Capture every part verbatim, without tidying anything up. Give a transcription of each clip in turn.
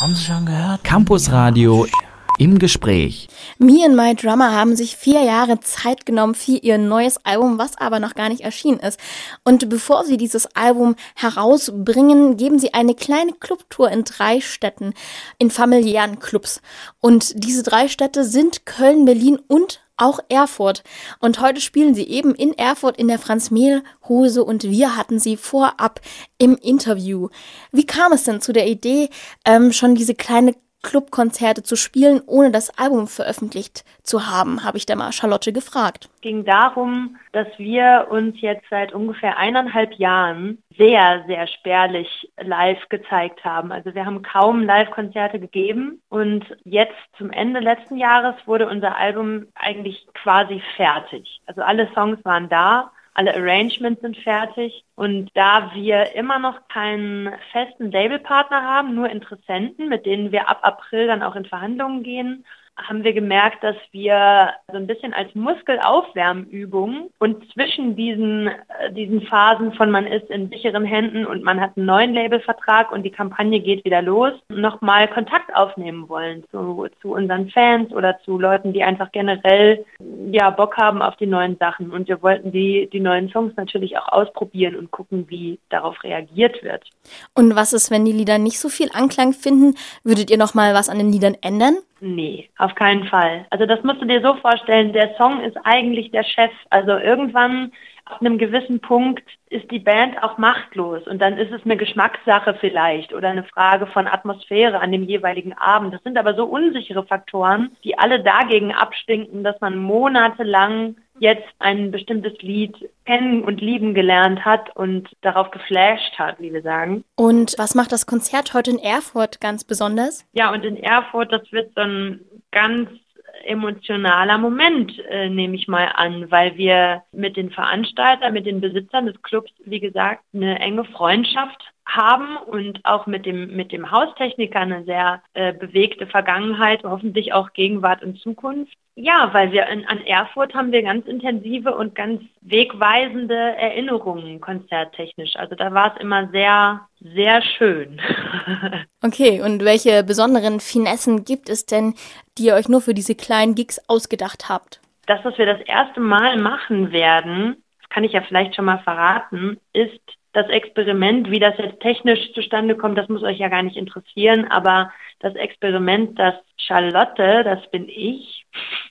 Haben Sie schon gehört? Campus Radio im Gespräch. Me and My Drummer haben sich vier Jahre Zeit genommen für ihr neues Album, was aber noch gar nicht erschienen ist. Und bevor sie dieses Album herausbringen, geben sie eine kleine Clubtour in drei Städten, in familiären Clubs. Und diese drei Städte sind Köln, Berlin und auch Erfurt. Und heute spielen sie eben in Erfurt in der Franz-Mehl-Hose und wir hatten sie vorab im Interview. Wie kam es denn zu der Idee, ähm, schon diese kleine Clubkonzerte zu spielen, ohne das Album veröffentlicht zu haben, habe ich da mal Charlotte gefragt. Es ging darum, dass wir uns jetzt seit ungefähr eineinhalb Jahren sehr, sehr spärlich live gezeigt haben. Also wir haben kaum Live-Konzerte gegeben und jetzt zum Ende letzten Jahres wurde unser Album eigentlich quasi fertig. Also alle Songs waren da. Alle Arrangements sind fertig und da wir immer noch keinen festen Labelpartner haben, nur Interessenten, mit denen wir ab April dann auch in Verhandlungen gehen, haben wir gemerkt, dass wir so ein bisschen als Muskelaufwärmübung und zwischen diesen, diesen Phasen von man ist in sicheren Händen und man hat einen neuen Labelvertrag und die Kampagne geht wieder los, nochmal Kontakt aufnehmen wollen zu, zu unseren Fans oder zu Leuten, die einfach generell ja Bock haben auf die neuen Sachen. Und wir wollten die, die neuen Songs natürlich auch ausprobieren und gucken, wie darauf reagiert wird. Und was ist, wenn die Lieder nicht so viel Anklang finden? Würdet ihr nochmal was an den Liedern ändern? Nee, auf keinen Fall. Also das musst du dir so vorstellen, der Song ist eigentlich der Chef. Also irgendwann ab einem gewissen Punkt ist die Band auch machtlos und dann ist es eine Geschmackssache vielleicht oder eine Frage von Atmosphäre an dem jeweiligen Abend. Das sind aber so unsichere Faktoren, die alle dagegen abstinken, dass man monatelang jetzt ein bestimmtes Lied kennen und lieben gelernt hat und darauf geflasht hat, wie wir sagen. Und was macht das Konzert heute in Erfurt ganz besonders? Ja, und in Erfurt, das wird so ein ganz emotionaler Moment, äh, nehme ich mal an, weil wir mit den Veranstaltern, mit den Besitzern des Clubs, wie gesagt, eine enge Freundschaft haben und auch mit dem mit dem Haustechniker eine sehr äh, bewegte Vergangenheit, hoffentlich auch Gegenwart und Zukunft. Ja, weil wir in, an Erfurt haben wir ganz intensive und ganz wegweisende Erinnerungen konzerttechnisch. Also da war es immer sehr, sehr schön. Okay, und welche besonderen Finessen gibt es denn, die ihr euch nur für diese kleinen Gigs ausgedacht habt? Das, was wir das erste Mal machen werden, das kann ich ja vielleicht schon mal verraten, ist das Experiment, wie das jetzt technisch zustande kommt, das muss euch ja gar nicht interessieren, aber das Experiment, dass Charlotte, das bin ich,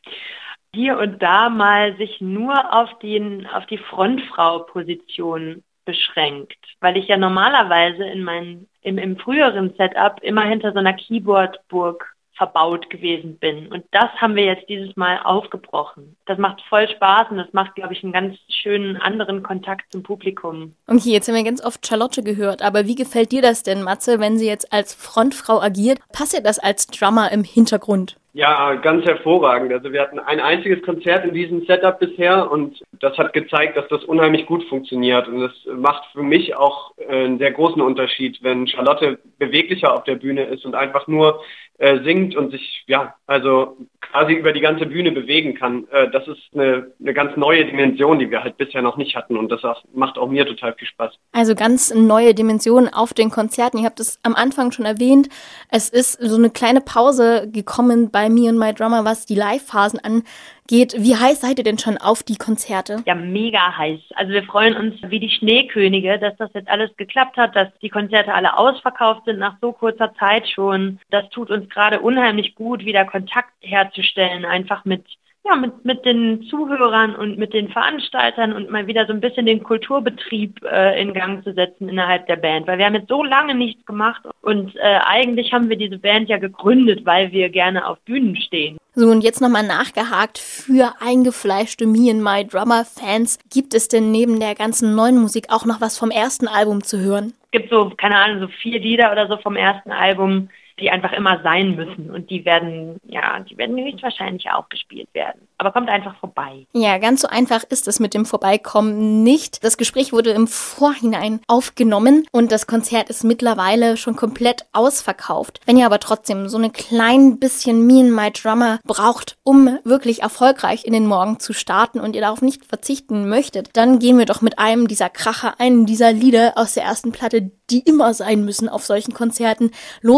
hier und da mal sich nur auf, den, auf die Frontfrau-Position beschränkt, weil ich ja normalerweise in meinen, im, im früheren Setup immer hinter so einer Keyboard-Burg verbaut gewesen bin. Und das haben wir jetzt dieses Mal aufgebrochen. Das macht voll Spaß und das macht, glaube ich, einen ganz schönen anderen Kontakt zum Publikum. Okay, jetzt haben wir ganz oft Charlotte gehört, aber wie gefällt dir das denn, Matze, wenn sie jetzt als Frontfrau agiert? Passt ihr das als Drummer im Hintergrund? Ja, ganz hervorragend. Also wir hatten ein einziges Konzert in diesem Setup bisher und das hat gezeigt, dass das unheimlich gut funktioniert. Und das macht für mich auch äh, einen sehr großen Unterschied, wenn Charlotte beweglicher auf der Bühne ist und einfach nur äh, singt und sich ja also quasi über die ganze Bühne bewegen kann. Äh, das ist eine, eine ganz neue Dimension, die wir halt bisher noch nicht hatten und das auch, macht auch mir total viel Spaß. Also ganz neue Dimensionen auf den Konzerten. Ihr habt es am Anfang schon erwähnt. Es ist so eine kleine Pause gekommen bei Me and My Drummer, was die Live-Phasen angeht. Wie heiß seid ihr denn schon auf die Konzerte? Ja, mega heiß. Also wir freuen uns wie die Schneekönige, dass das jetzt alles geklappt hat, dass die Konzerte alle ausverkauft sind nach so kurzer Zeit schon. Das tut uns gerade unheimlich gut, wieder Kontakt herzustellen, einfach mit Ja, mit, mit den Zuhörern und mit den Veranstaltern und mal wieder so ein bisschen den Kulturbetrieb äh, in Gang zu setzen innerhalb der Band. Weil wir haben jetzt so lange nichts gemacht und äh, eigentlich haben wir diese Band ja gegründet, weil wir gerne auf Bühnen stehen. So, und jetzt nochmal nachgehakt, für eingefleischte Me and My Drummer Fans, gibt es denn neben der ganzen neuen Musik auch noch was vom ersten Album zu hören? Es gibt so, keine Ahnung, so vier Lieder oder so vom ersten Album, die einfach immer sein müssen und die werden, ja, die werden höchstwahrscheinlich auch gespielt werden. Aber kommt einfach vorbei. Ja, ganz so einfach ist es mit dem Vorbeikommen nicht. Das Gespräch wurde im Vorhinein aufgenommen und das Konzert ist mittlerweile schon komplett ausverkauft. Wenn ihr aber trotzdem so ein klein bisschen Me and My Drummer braucht, um wirklich erfolgreich in den Morgen zu starten und ihr darauf nicht verzichten möchtet, dann gehen wir doch mit einem dieser Kracher, einem dieser Lieder aus der ersten Platte, die immer sein müssen auf solchen Konzerten, los. Also ich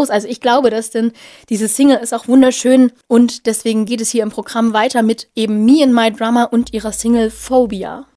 glaube das, denn diese Single ist auch wunderschön und deswegen geht es hier im Programm weiter mit eben Me and My Drummer und ihrer Single Phobia.